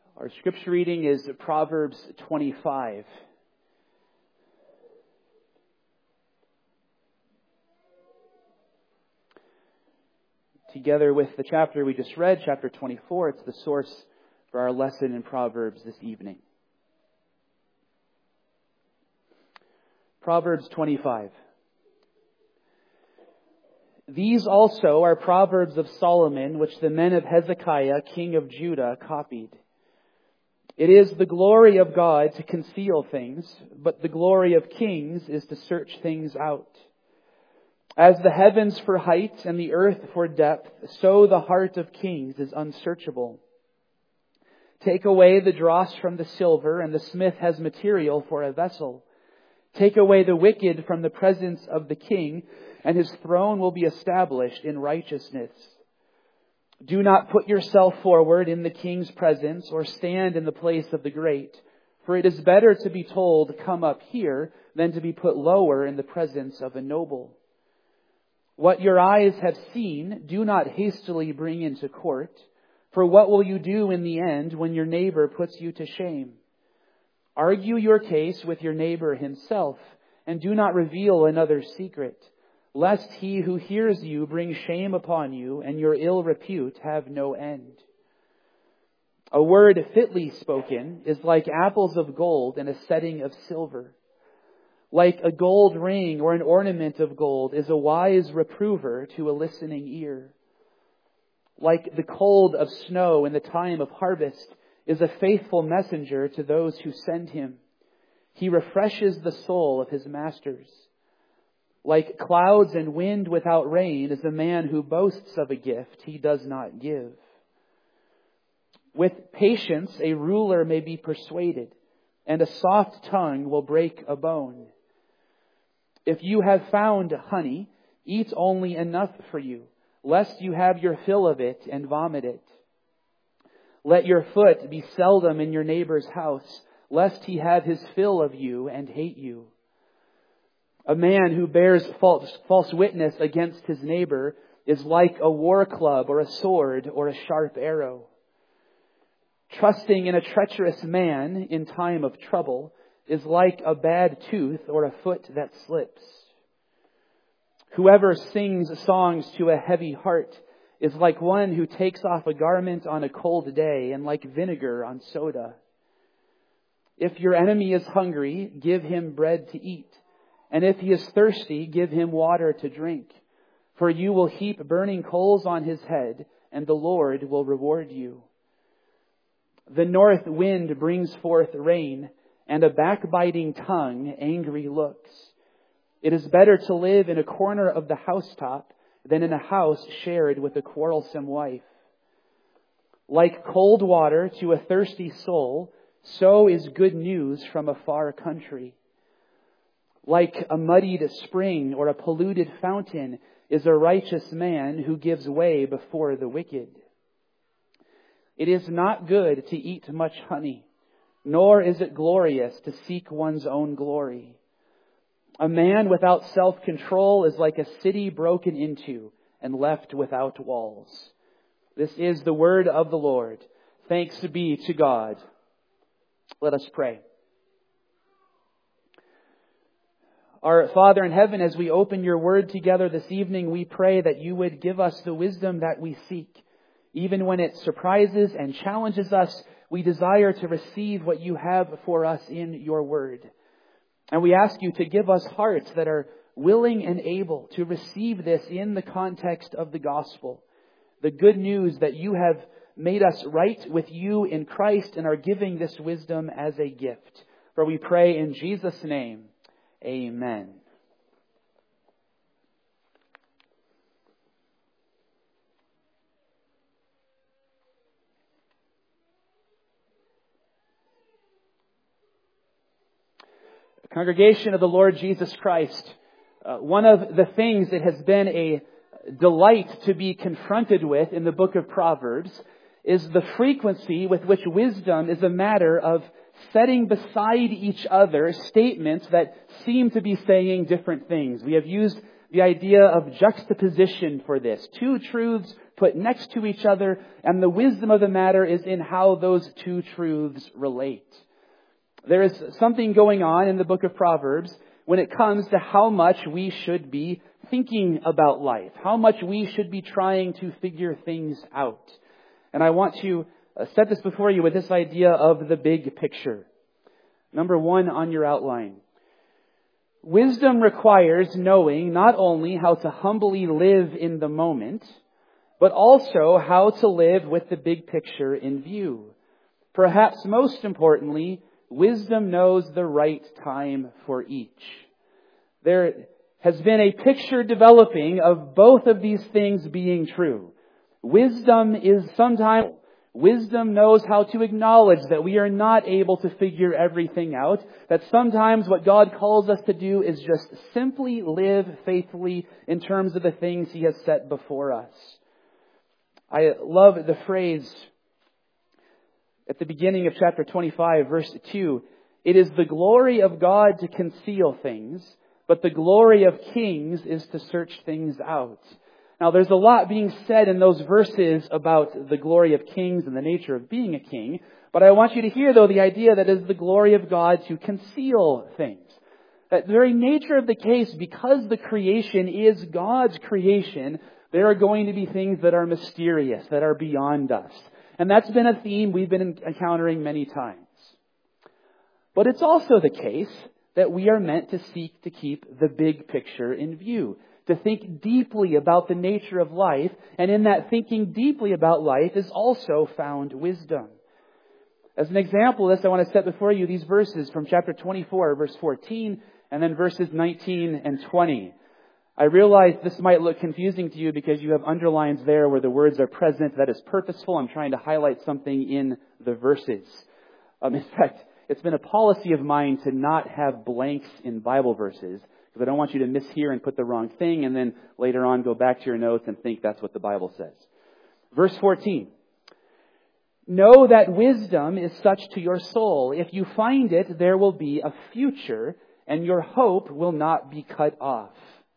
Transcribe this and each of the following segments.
Our scripture reading is Proverbs 25. Together with the chapter we just read, chapter 24, it's the source for our lesson in Proverbs this evening. Proverbs 25. These also are proverbs of Solomon, which the men of Hezekiah, king of Judah, copied. It is the glory of God to conceal things, but the glory of kings is to search things out. As the heavens for height and the earth for depth, so the heart of kings is unsearchable. Take away the dross from the silver, and the smith has material for a vessel. Take away the wicked from the presence of the king, and his throne will be established in righteousness. Do not put yourself forward in the king's presence, or stand in the place of the great. For it is better to be told, "Come up here," than to be put lower in the presence of a noble. What your eyes have seen, do not hastily bring into court. For what will you do in the end when your neighbor puts you to shame? Argue your case with your neighbor himself, and do not reveal another's secret, lest he who hears you bring shame upon you, and your ill repute have no end. A word fitly spoken is like apples of gold in a setting of silver. Like a gold ring or an ornament of gold is a wise reprover to a listening ear. Like the cold of snow in the time of harvest is a faithful messenger to those who send him. He refreshes the soul of his masters. Like clouds and wind without rain is a man who boasts of a gift he does not give. With patience a ruler may be persuaded, and a soft tongue will break a bone. If you have found honey, eat only enough for you, lest you have your fill of it and vomit it. Let your foot be seldom in your neighbor's house, lest he have his fill of you and hate you. A man who bears false witness against his neighbor is like a war club or a sword or a sharp arrow. Trusting in a treacherous man in time of trouble is like a bad tooth or a foot that slips. Whoever sings songs to a heavy heart is like one who takes off a garment on a cold day, and like vinegar on soda. If your enemy is hungry, give him bread to eat. And if he is thirsty, give him water to drink. For you will heap burning coals on his head, and the Lord will reward you. The north wind brings forth rain, and a backbiting tongue angry looks. It is better to live in a corner of the housetop than in a house shared with a quarrelsome wife. Like cold water to a thirsty soul, so is good news from a far country. Like a muddied spring or a polluted fountain is a righteous man who gives way before the wicked. It is not good to eat much honey, nor is it glorious to seek one's own glory. A man without self-control is like a city broken into and left without walls. This is the word of the Lord. Thanks be to God. Let us pray. Our Father in heaven, as we open your word together this evening, we pray that you would give us the wisdom that we seek. Even when it surprises and challenges us, we desire to receive what you have for us in your word. And we ask you to give us hearts that are willing and able to receive this in the context of the gospel. The good news that you have made us right with you in Christ and are giving this wisdom as a gift. For we pray in Jesus' name. Amen. Congregation of the Lord Jesus Christ, one of the things that has been a delight to be confronted with in the book of Proverbs is the frequency with which wisdom is a matter of setting beside each other statements that seem to be saying different things. We have used the idea of juxtaposition for this. Two truths put next to each other, and the wisdom of the matter is in how those two truths relate. There is something going on in the book of Proverbs when it comes to how much we should be thinking about life, how much we should be trying to figure things out. And I want to set this before you with this idea of the big picture. Number one on your outline. Wisdom requires knowing not only how to humbly live in the moment, but also how to live with the big picture in view. Perhaps most importantly, wisdom knows the right time for each. There has been a picture developing of both of these things being true. Wisdom knows how to acknowledge that we are not able to figure everything out, that sometimes what God calls us to do is just simply live faithfully in terms of the things He has set before us. I love the phrase at the beginning of chapter 25, verse 2. It is the glory of God to conceal things, but the glory of kings is to search things out. Now, there's a lot being said in those verses about the glory of kings and the nature of being a king. But I want you to hear, though, the idea that it is the glory of God to conceal things. That the very nature of the case, because the creation is God's creation, there are going to be things that are mysterious, that are beyond us. And that's been a theme we've been encountering many times. But it's also the case that we are meant to seek to keep the big picture in view. To think deeply about the nature of life, and in that thinking deeply about life is also found wisdom. As an example of this, I want to set before you these verses from chapter 24, verse 14, and then verses 19 and 20. I realize this might look confusing to you because you have underlines there where the words are present. That is purposeful. I'm trying to highlight something in the verses. In fact, it's been a policy of mine to not have blanks in Bible verses, because I don't want you to mishear and put the wrong thing and then later on go back to your notes and think that's what the Bible says. Verse 14. Know that wisdom is such to your soul. If you find it, there will be a future, and your hope will not be cut off.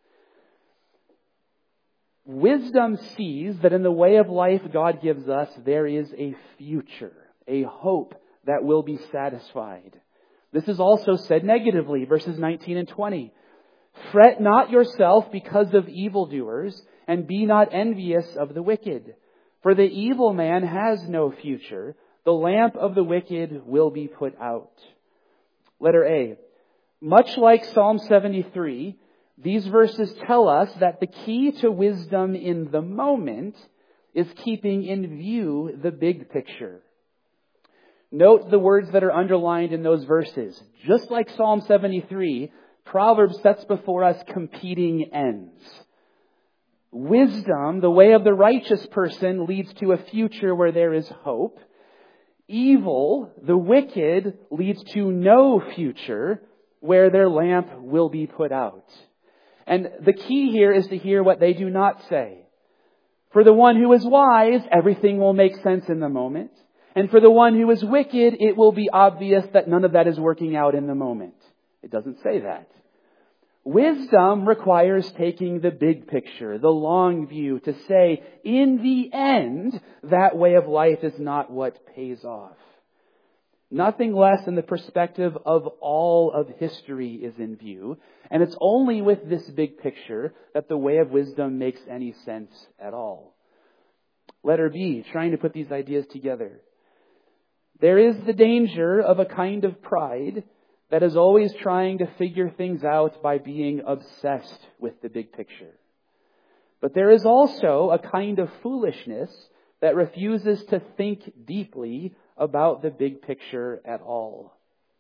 Wisdom sees that in the way of life God gives us, there is a future, a hope that will be satisfied. This is also said negatively, verses 19 and 20. Fret not yourself because of evildoers, and be not envious of the wicked. For the evil man has no future. The lamp of the wicked will be put out. Letter A. Much like Psalm 73, these verses tell us that the key to wisdom in the moment is keeping in view the big picture. Note the words that are underlined in those verses. Just like Psalm 73, Proverbs sets before us competing ends. Wisdom, the way of the righteous person, leads to a future where there is hope. Evil, the wicked, leads to no future where their lamp will be put out. And the key here is to hear what they do not say. For the one who is wise, everything will make sense in the moment. And for the one who is wicked, it will be obvious that none of that is working out in the moment. It doesn't say that. Wisdom requires taking the big picture, the long view, to say, in the end, that way of life is not what pays off. Nothing less than the perspective of all of history is in view. And it's only with this big picture that the way of wisdom makes any sense at all. Letter B, trying to put these ideas together. There is the danger of a kind of pride that is always trying to figure things out by being obsessed with the big picture. But there is also a kind of foolishness that refuses to think deeply about the big picture at all.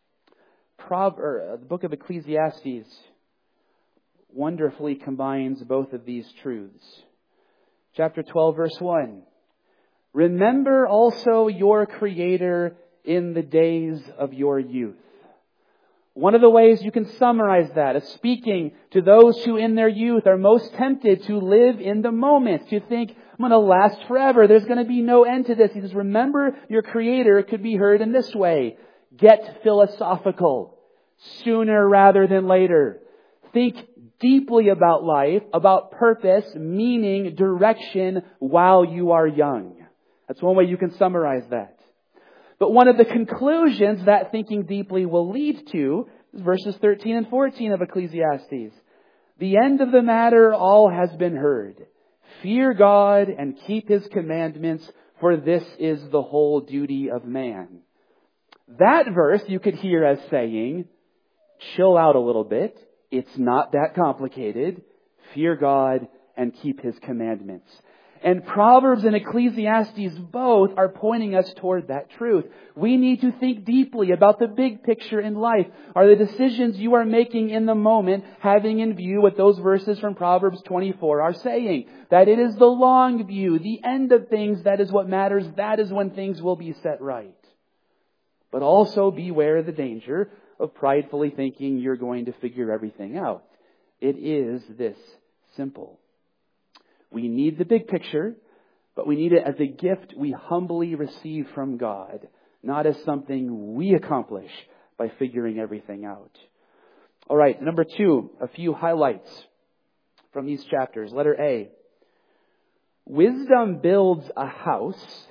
The book of Ecclesiastes wonderfully combines both of these truths. Chapter 12, verse 1. Remember also your Creator in the days of your youth. One of the ways you can summarize that is speaking to those who in their youth are most tempted to live in the moment, to think, I'm going to last forever. There's going to be no end to this. He says, remember your Creator. It could be heard in this way. Get philosophical sooner rather than later. Think deeply about life, about purpose, meaning, direction while you are young. That's one way you can summarize that. But one of the conclusions that thinking deeply will lead to is verses 13 and 14 of Ecclesiastes. The end of the matter all has been heard. Fear God and keep His commandments, for this is the whole duty of man. That verse you could hear as saying, chill out a little bit. It's not that complicated. Fear God and keep His commandments. And Proverbs and Ecclesiastes both are pointing us toward that truth. We need to think deeply about the big picture in life. Are the decisions you are making in the moment having in view what those verses from Proverbs 24 are saying? That it is the long view, the end of things, that is what matters. That is when things will be set right. But also beware the danger of pridefully thinking you're going to figure everything out. It is this simple. We need the big picture, but we need it as a gift we humbly receive from God, not as something we accomplish by figuring everything out. All right, number 2, a few highlights from these chapters. Letter A. Wisdom builds a house.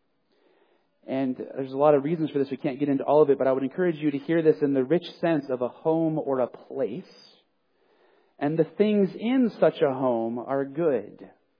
And there's a lot of reasons for this. We can't get into all of it, but I would encourage you to hear this in the rich sense of a home or a place. And the things in such a home are good.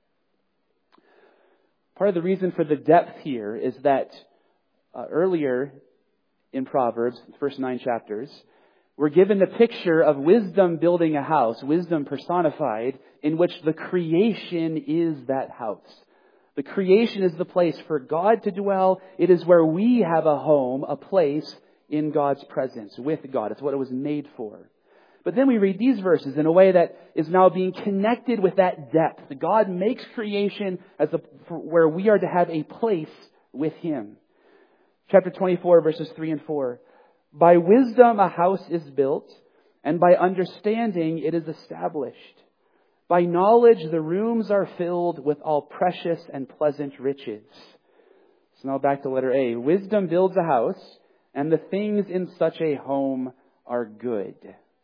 Part of the reason for the depth here is that earlier in Proverbs, the first 9 chapters, we're given the picture of wisdom building a house, wisdom personified, in which the creation is that house. The creation is the place for God to dwell. It is where we have a home, a place in God's presence, with God. It's what it was made for. But then we read these verses in a way that is now being connected with that depth. God makes creation as where we are to have a place with Him. Chapter 24, verses 3 and 4. By wisdom a house is built, and by understanding it is established. By knowledge the rooms are filled with all precious and pleasant riches. So now back to letter A. Wisdom builds a house, and the things in such a home are good.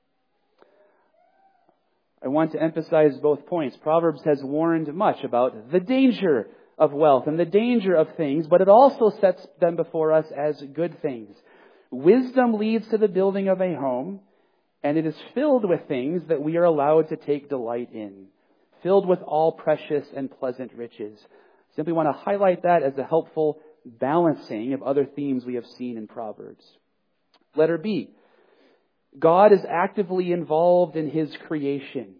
I want to emphasize both points. Proverbs has warned much about the danger of wealth and the danger of things, but it also sets them before us as good things. Wisdom leads to the building of a home, and it is filled with things that we are allowed to take delight in. Filled with all precious and pleasant riches. Simply want to highlight that as a helpful balancing of other themes we have seen in Proverbs. Letter B. God is actively involved in His creation.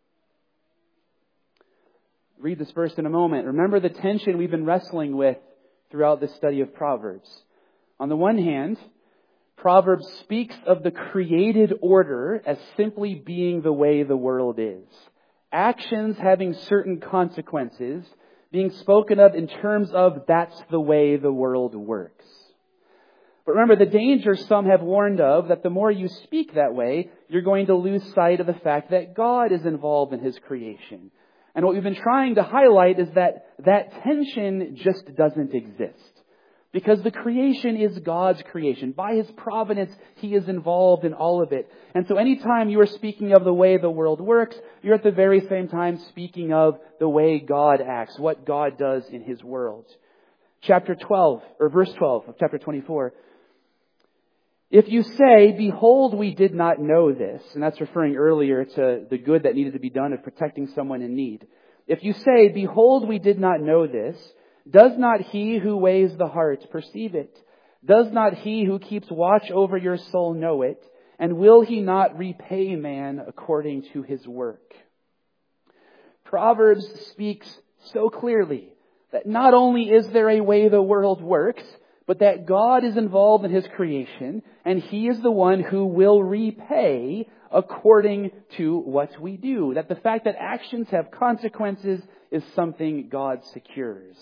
Read this verse in a moment. Remember the tension we've been wrestling with throughout this study of Proverbs. On the one hand, Proverbs speaks of the created order as simply being the way the world is. Actions having certain consequences, being spoken of in terms of that's the way the world works. But remember the danger some have warned of, that the more you speak that way, you're going to lose sight of the fact that God is involved in His creation. And what we've been trying to highlight is that that tension just doesn't exist. Because the creation is God's creation. By His providence, He is involved in all of it. And so anytime you are speaking of the way the world works, you're at the very same time speaking of the way God acts, what God does in His world. Chapter 12, or verse 12 of chapter 24. If you say, behold, we did not know this, and that's referring earlier to the good that needed to be done of protecting someone in need. If you say, behold, we did not know this, does not He who weighs the heart perceive it? Does not He who keeps watch over your soul know it? And will He not repay man according to his work? Proverbs speaks so clearly that not only is there a way the world works, but that God is involved in His creation, and He is the one who will repay according to what we do. That the fact that actions have consequences is something God secures.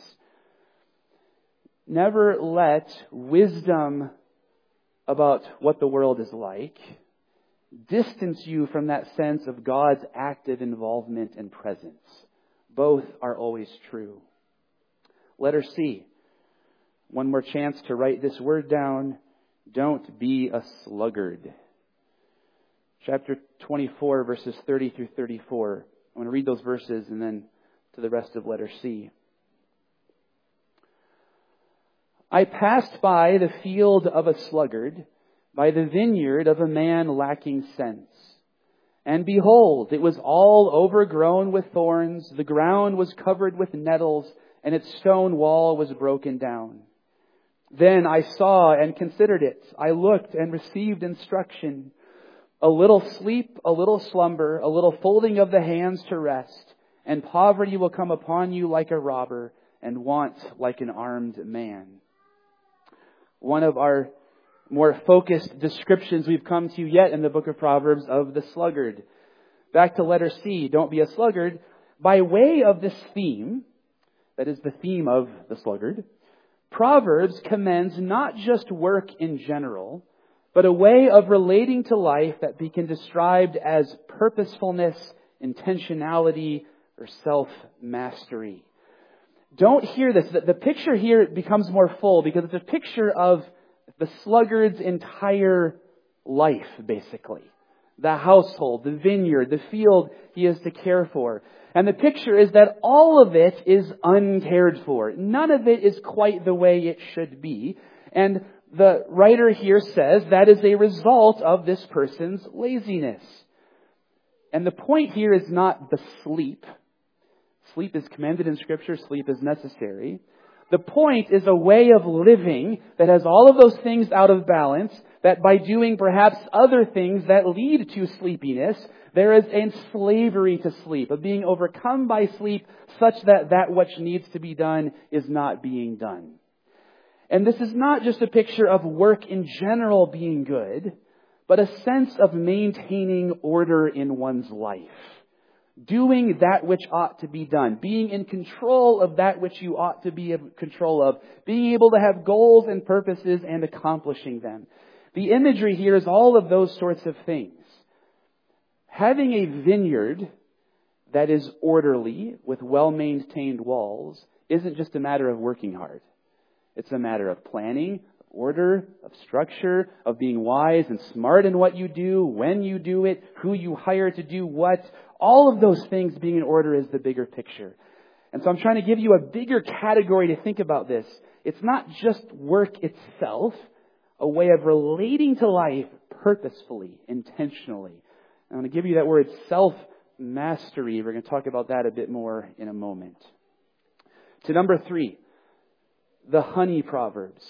Never let wisdom about what the world is like distance you from that sense of God's active involvement and presence. Both are always true. Letter C. One more chance to write this word down. Don't be a sluggard. chapter 24, verses 30 through 34. I'm going to read those verses and then to the rest of letter C. I passed by the field of a sluggard, by the vineyard of a man lacking sense. And behold, it was all overgrown with thorns, the ground was covered with nettles, and its stone wall was broken down. Then I saw and considered it. I looked and received instruction. A little sleep, a little slumber, a little folding of the hands to rest, and poverty will come upon you like a robber, and want like an armed man. One of our more focused descriptions we've come to yet in the book of Proverbs of the sluggard. Back to letter C, don't be a sluggard. By way of this theme, that is the theme of the sluggard, Proverbs commends not just work in general, but a way of relating to life that can be described as purposefulness, intentionality, or self-mastery. Don't hear this. The picture here becomes more full because it's a picture of the sluggard's entire life, basically. The household, the vineyard, the field he is to care for. And the picture is that all of it is uncared for. None of it is quite the way it should be. And the writer here says that is a result of this person's laziness. And the point here is not the sleep. Sleep is commanded in Scripture. Sleep is necessary. The point is a way of living that has all of those things out of balance, that by doing perhaps other things that lead to sleepiness, there is a slavery to sleep, of being overcome by sleep such that that which needs to be done is not being done. And this is not just a picture of work in general being good, but a sense of maintaining order in one's life. Doing that which ought to be done. Being in control of that which you ought to be in control of. Being able to have goals and purposes and accomplishing them. The imagery here is all of those sorts of things. Having a vineyard that is orderly with well-maintained walls isn't just a matter of working hard. It's a matter of planning, order, of structure, of being wise and smart in what you do, when you do it, who you hire to do what. All of those things being in order is the bigger picture. And so I'm trying to give you a bigger category to think about this. It's not just work itself, a way of relating to life purposefully, intentionally. I'm going to give you that word self-mastery. We're going to talk about that a bit more in a moment. To number 3, the honey proverbs.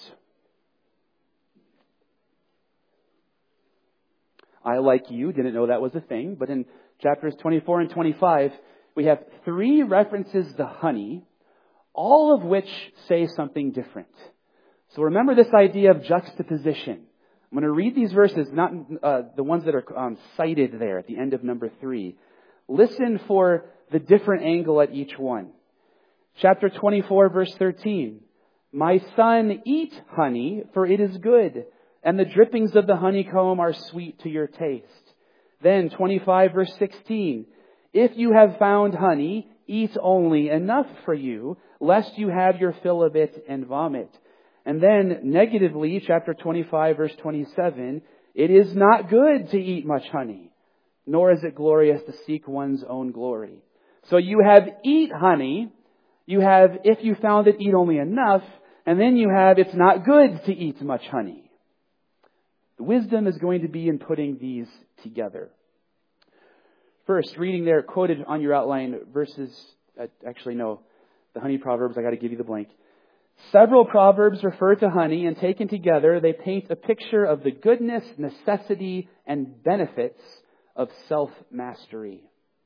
I, like you, didn't know that was a thing, but in chapters 24 and 25, we have 3 references to honey, all of which say something different. So remember this idea of juxtaposition. I'm going to read these verses, not the ones that are cited there at the end of number 3. Listen for the different angle at each one. Chapter 24, verse 13. My son, eat honey, for it is good, and the drippings of the honeycomb are sweet to your taste. Then 25, verse 16. If you have found honey, eat only enough for you, lest you have your fill of it and vomit. And then negatively, chapter 25, verse 27, it is not good to eat much honey, nor is it glorious to seek one's own glory. So you have eat honey, you have if you found it, eat only enough, and then you have it's not good to eat much honey. The wisdom is going to be in putting these together. First, reading there, quoted on your outline, verses, the honey proverbs, I got to give you the blank. Several proverbs refer to honey, and taken together, they paint a picture of the goodness, necessity, and benefits of self-mastery.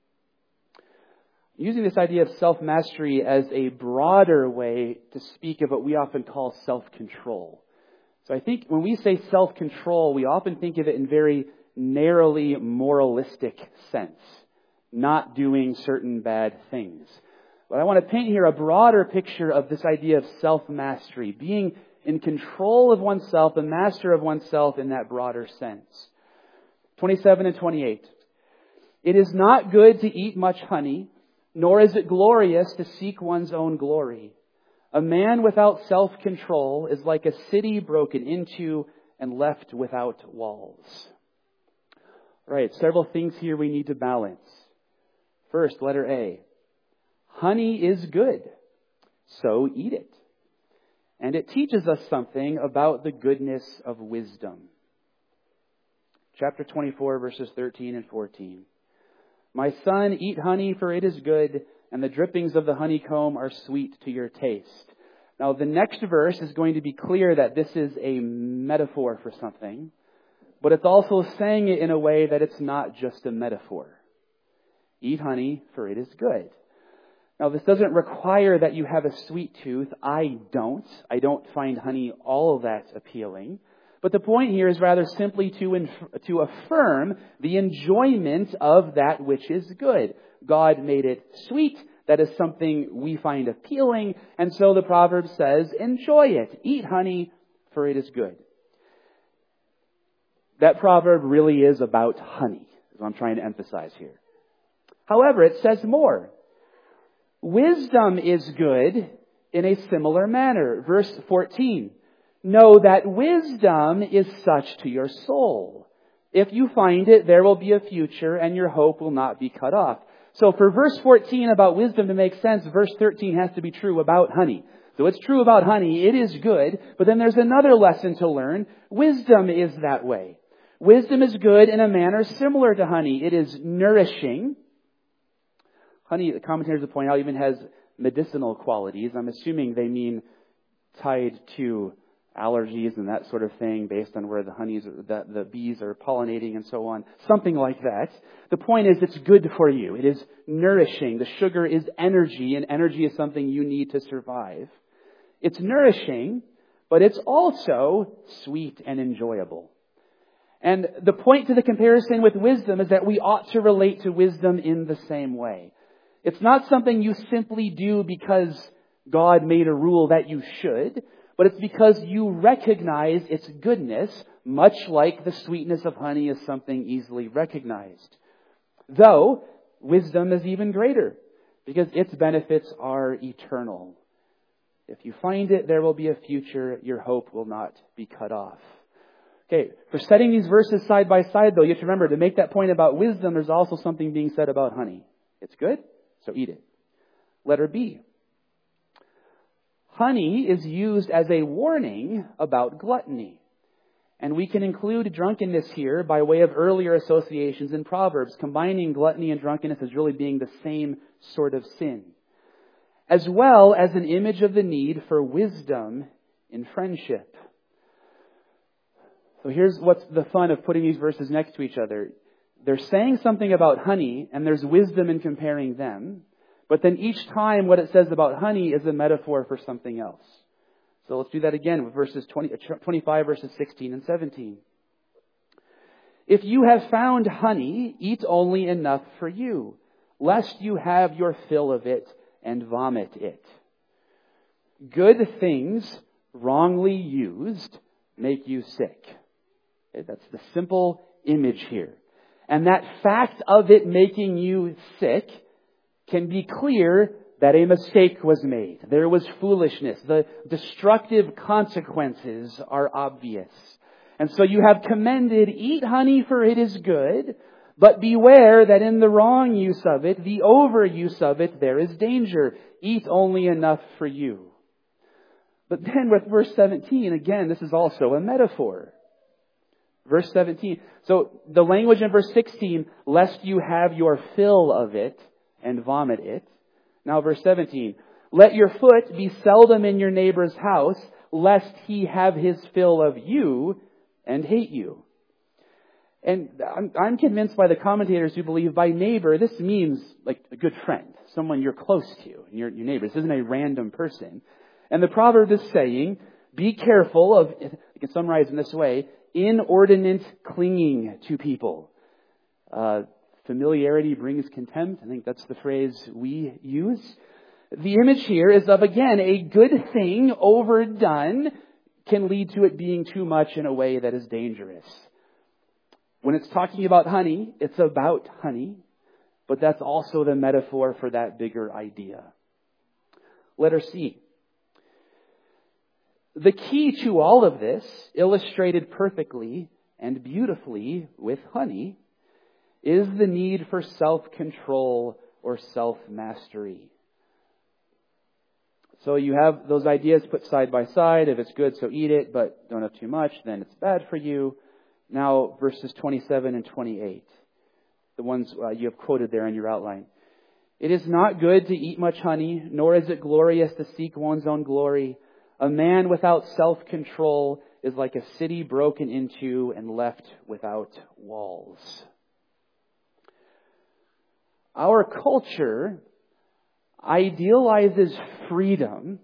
Using this idea of self-mastery as a broader way to speak of what we often call self-control. So I think when we say self-control, we often think of it in very narrowly moralistic sense. Not doing certain bad things. But I want to paint here a broader picture of this idea of self-mastery. Being in control of oneself, a master of oneself in that broader sense. 27 and 28. It is not good to eat much honey, nor is it glorious to seek one's own glory. A man without self-control is like a city broken into and left without walls. Right, several things here we need to balance. First, letter A. Honey is good, so eat it. And it teaches us something about the goodness of wisdom. Chapter 24, verses 13 and 14. My son, eat honey, for it is good, and the drippings of the honeycomb are sweet to your taste. Now, the next verse is going to be clear that this is a metaphor for something, but it's also saying it in a way that it's not just a metaphor. Eat honey, for it is good. Now, this doesn't require that you have a sweet tooth. I don't. I don't find honey all that appealing. But the point here is rather simply to affirm the enjoyment of that which is good. God made it sweet. That is something we find appealing. And so the proverb says, enjoy it. Eat honey, for it is good. That proverb really is about honey, is what I'm trying to emphasize here. However, it says more. Wisdom is good in a similar manner. Verse 14. Know that wisdom is such to your soul. If you find it, there will be a future and your hope will not be cut off. So for verse 14 about wisdom to make sense, verse 13 has to be true about honey. So it's true about honey. It is good. But then there's another lesson to learn. Wisdom is that way. Wisdom is good in a manner similar to honey. It is nourishing. Honey, the commentators will point out, even has medicinal qualities. I'm assuming they mean tied to allergies and that sort of thing based on where the bees are pollinating and so on. Something like that. The point is it's good for you. It is nourishing. The sugar is energy, and energy is something you need to survive. It's nourishing, but it's also sweet and enjoyable. And the point to the comparison with wisdom is that we ought to relate to wisdom in the same way. It's not something you simply do because God made a rule that you should, but it's because you recognize its goodness, much like the sweetness of honey is something easily recognized. Though, wisdom is even greater, because its benefits are eternal. If you find it, there will be a future. Your hope will not be cut off. Okay, for setting these verses side by side, though, you have to remember, to make that point about wisdom, there's also something being said about honey. It's good, so eat it. Letter B. Honey is used as a warning about gluttony. And we can include drunkenness here by way of earlier associations in Proverbs, combining gluttony and drunkenness as really being the same sort of sin, as well as an image of the need for wisdom in friendship. So here's what's the fun of putting these verses next to each other. They're saying something about honey, and there's wisdom in comparing them. But then each time what it says about honey is a metaphor for something else. So let's do that again with verses 25, verses 16 and 17. If you have found honey, eat only enough for you, lest you have your fill of it and vomit it. Good things, wrongly used, make you sick. Okay, that's the simple image here. And that fact of it making you sick can be clear that a mistake was made. There was foolishness. The destructive consequences are obvious. And so you have commended, eat honey for it is good, but beware that in the wrong use of it, the overuse of it, there is danger. Eat only enough for you. But then with verse 17, again, this is also a metaphor. Verse 17. So the language in verse 16, lest you have your fill of it and vomit it. Now verse 17, let your foot be seldom in your neighbor's house, lest he have his fill of you and hate you. And I'm convinced by the commentators who believe by neighbor, this means like a good friend, someone you're close to, your neighbor. This isn't a random person. And the proverb is saying, be careful of, you can summarize in this way, inordinate clinging to people. Familiarity brings contempt. I think that's the phrase we use. The image here is of, again, a good thing overdone can lead to it being too much in a way that is dangerous. When it's talking about honey, it's about honey, but that's also the metaphor for that bigger idea. Letter C. The key to all of this, illustrated perfectly and beautifully with honey, is the need for self-control or self-mastery. So you have those ideas put side by side. If it's good, so eat it, but don't have too much, then it's bad for you. Now, verses 27 and 28, the ones you have quoted there in your outline. It is not good to eat much honey, nor is it glorious to seek one's own glory. A man without self-control is like a city broken into and left without walls. Our culture idealizes freedom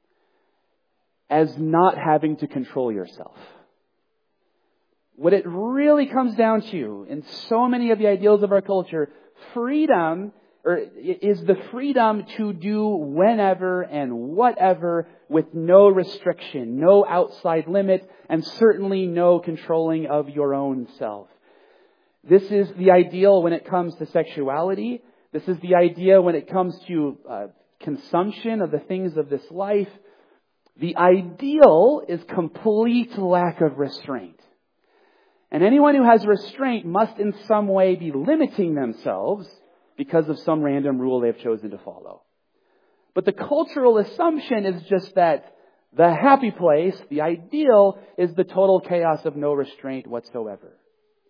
as not having to control yourself. What it really comes down to, in so many of the ideals of our culture, freedom is the freedom to do whenever and whatever with no restriction, no outside limit, and certainly no controlling of your own self. This is the ideal when it comes to sexuality. This is the idea when it comes to consumption of the things of this life. The ideal is complete lack of restraint. And anyone who has restraint must in some way be limiting themselves because of some random rule they've chosen to follow. But the cultural assumption is just that the happy place, the ideal, is the total chaos of no restraint whatsoever.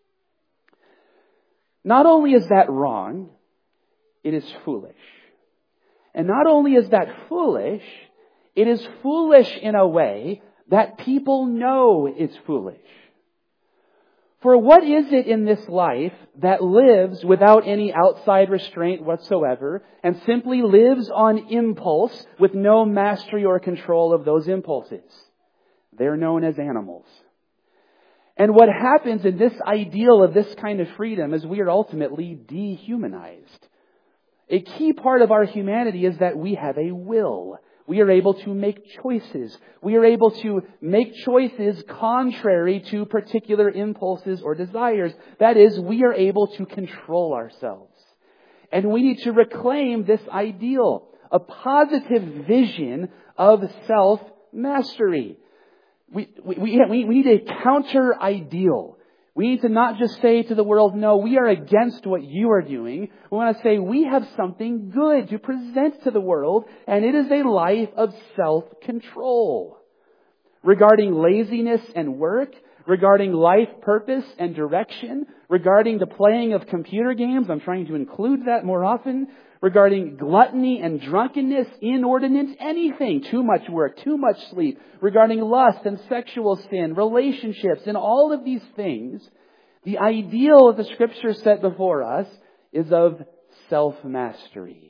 Not only is that wrong, it is foolish. And not only is that foolish, it is foolish in a way that people know is foolish. For what is it in this life that lives without any outside restraint whatsoever and simply lives on impulse with no mastery or control of those impulses? They're known as animals. And what happens in this ideal of this kind of freedom is we are ultimately dehumanized. A key part of our humanity is that we have a will. We are able to make choices. We are able to make choices contrary to particular impulses or desires. That is, we are able to control ourselves. And we need to reclaim this ideal, a positive vision of self-mastery. We need a counter-ideal. We need to not just say to the world, no, we are against what you are doing. We want to say we have something good to present to the world, and it is a life of self-control. Regarding laziness and work, regarding life purpose and direction, regarding the playing of computer games, I'm trying to include that more often, regarding gluttony and drunkenness, inordinate anything, too much work, too much sleep, regarding lust and sexual sin, relationships, and all of these things, the ideal of the Scripture set before us is of self-mastery.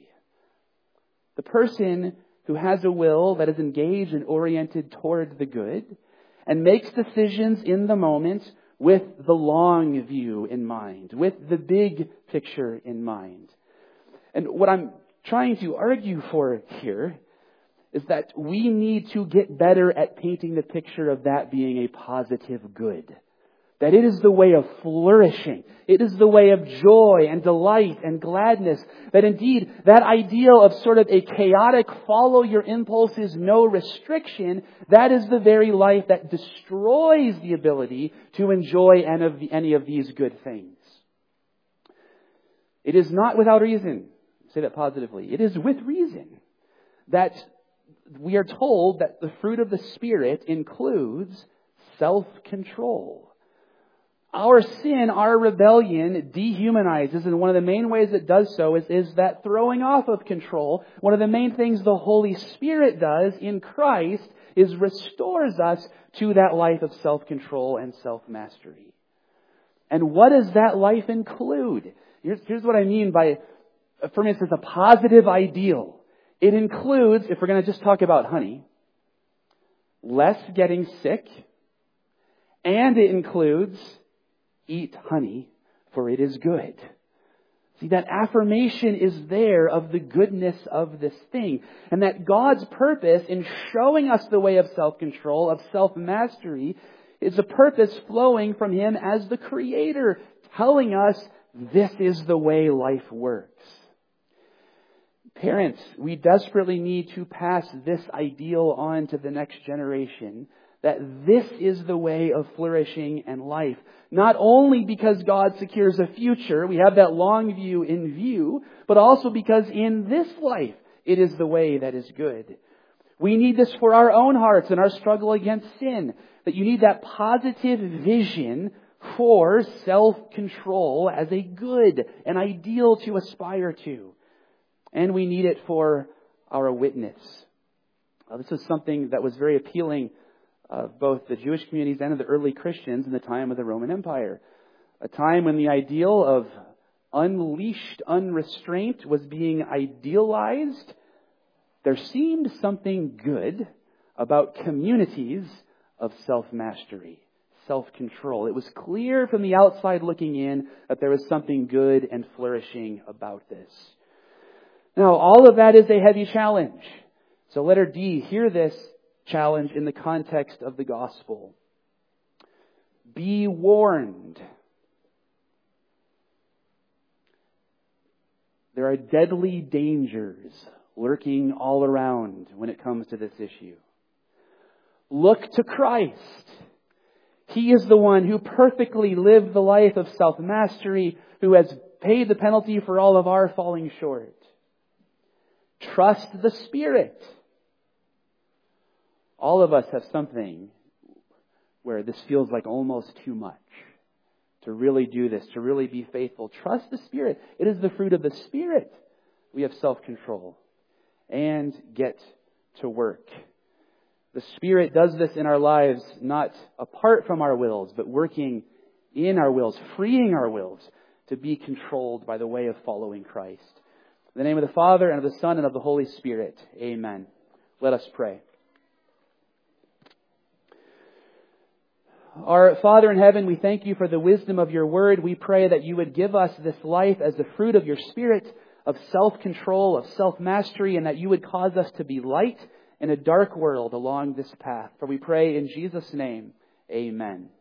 The person who has a will that is engaged and oriented toward the good and makes decisions in the moment with the long view in mind, with the big picture in mind. And what I'm trying to argue for here is that we need to get better at painting the picture of that being a positive good. That it is the way of flourishing. It is the way of joy and delight and gladness. That indeed, that ideal of sort of a chaotic follow your impulses, no restriction, that is the very life that destroys the ability to enjoy any of these good things. It is not without reason. Say that positively. It is with reason that we are told that the fruit of the Spirit includes self-control. Our sin, our rebellion dehumanizes, and one of the main ways it does so is that throwing off of control. One of the main things the Holy Spirit does in Christ is restores us to that life of self-control and self-mastery. And what does that life include? Here's what I mean by, for me, it's a positive ideal. It includes, if we're going to just talk about honey, less getting sick, and it includes eat honey, for it is good. See, that affirmation is there of the goodness of this thing. And that God's purpose in showing us the way of self-control, of self-mastery, is a purpose flowing from Him as the Creator, telling us this is the way life works. Parents, we desperately need to pass this ideal on to the next generation, that this is the way of flourishing and life. Not only because God secures a future, we have that long view in view, but also because in this life it is the way that is good. We need this for our own hearts and our struggle against sin. That you need that positive vision for self-control as a good, an ideal to aspire to. And we need it for our witness. This is something that was very appealing of both the Jewish communities and of the early Christians in the time of the Roman Empire. A time when the ideal of unleashed unrestraint was being idealized. There seemed something good about communities of self-mastery, self-control. It was clear from the outside looking in that there was something good and flourishing about this. Now, all of that is a heavy challenge. So letter D, hear this challenge in the context of the gospel. Be warned. There are deadly dangers lurking all around when it comes to this issue. Look to Christ. He is the one who perfectly lived the life of self-mastery, who has paid the penalty for all of our falling short. Trust the Spirit. All of us have something where this feels like almost too much to really do this, to really be faithful. Trust the Spirit. It is the fruit of the Spirit. We have self-control. And get to work. The Spirit does this in our lives, not apart from our wills, but working in our wills, freeing our wills to be controlled by the way of following Christ. In the name of the Father, and of the Son, and of the Holy Spirit. Amen. Let us pray. Our Father in heaven, we thank you for the wisdom of your word. We pray that you would give us this life as the fruit of your Spirit, of self-control, of self-mastery, and that you would cause us to be light in a dark world along this path. For we pray in Jesus' name, amen.